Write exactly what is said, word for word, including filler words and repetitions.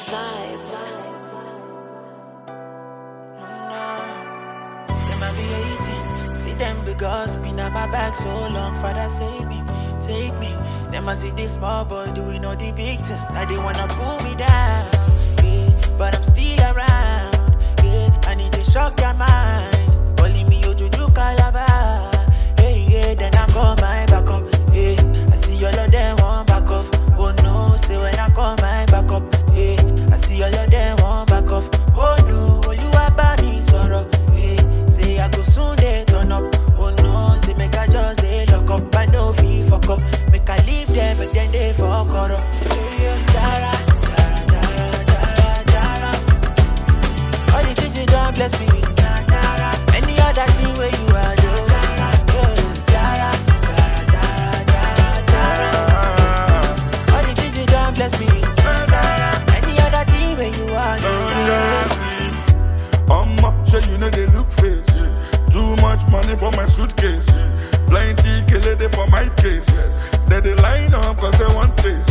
Vibes. Them I be hating, see them because been at my back so long. Father save me, take me. Them I see this small boy doing all the big things. Now they wanna pull me down, yeah. But I'm still around, yeah. I need to shock their mind. Calling me Ojuju Calabar, yeah, yeah. Then I call my back up, yeah. I see all of them want back off. Oh no, say when I call my back up, yeah. I see all of them want back off. Oh no, all you about me sorrow, yeah. Say I go soon they turn up. Oh no, say make I just they lock up. I know fee fuck up. Make I leave them, but then they fuck up. Yeah, yeah. Jara, jara, jara, jara, jara. All the things you done bless me with, jara, jara. Any other thing where you are, jara, jara, jara, jara, jara, jara. All the things you done bless me with, jara. Any other thing where you are, jara. Mama, sure you know they look face. Too much money for my suitcase. Plenty kill it for my case. They they line up cause they want place.